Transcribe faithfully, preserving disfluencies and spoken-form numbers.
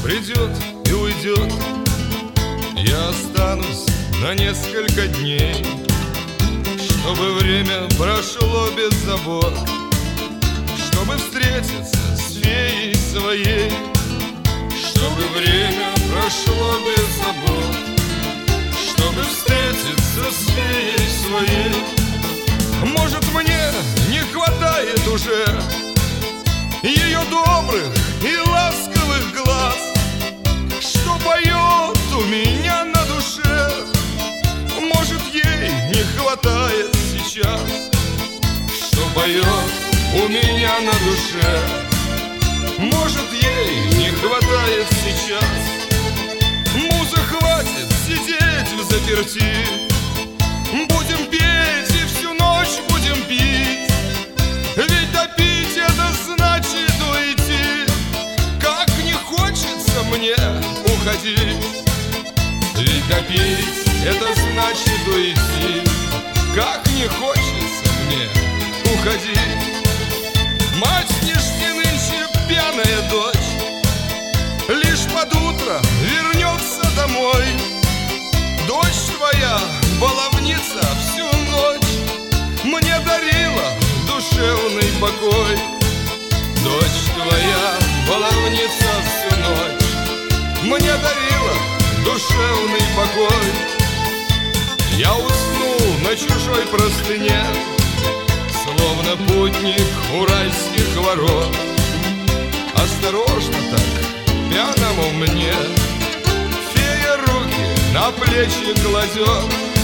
придет и уйдет, я останусь на несколько дней, чтобы время прошло без забот, чтобы встретиться с феей своей, чтобы время прошло без забот, чтобы встретиться с феей своей. Может, мне не хватает уже ее добрых и ласковых глаз, что поет у меня на душе. Может, ей не хватает сейчас, что поет у меня на душе. Может, ей не хватает сейчас. Муза, хватит сидеть взаперти, будем петь и всю ночь будем пить. Ведь допить это значит уйти, как не хочется мне уходить. Ведь допить это значит уйти, как не хочется мне уходить. Мать не жди нынче, пьяная дочь, лишь под утро вернется домой. Дочь твоя, баловница, всю ночь мне дарила душевный покой. Дочь твоя, баловница, всю ночь мне дарила душевный покой. Я уснул на чужой простыне, словно путник уральских ворот. Осторожно так, пьяному мне, фея руки на плечи кладет.